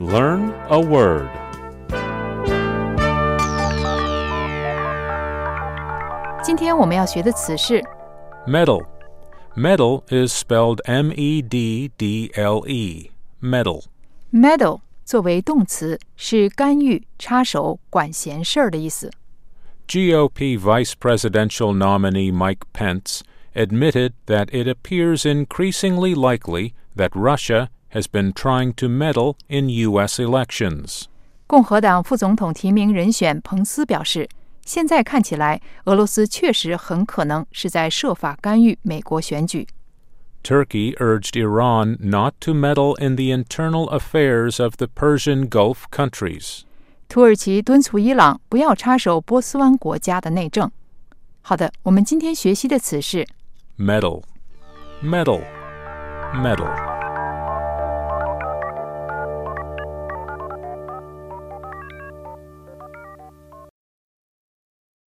Learn a word. 今天我们要学的词是 Meddle. Meddle is spelled M-E-D-D-L-E. Meddle. meddle 作为动词是干预、插手、管闲事儿的意思。 GOP Vice Presidential nominee Mike Pence admitted that it appears increasingly likely that Russia has been trying to meddle in U.S. elections. 共和党副总统提名人选彭斯表示，现在看起来，俄罗斯确实很可能是在设法干预美国选举。 Turkey urged Iran not to meddle in the internal affairs of the Persian Gulf countries. 土耳其敦促伊朗不要插手波斯湾国家的内政。好的，我们今天学习的词是 Meddle. Meddle. Meddle.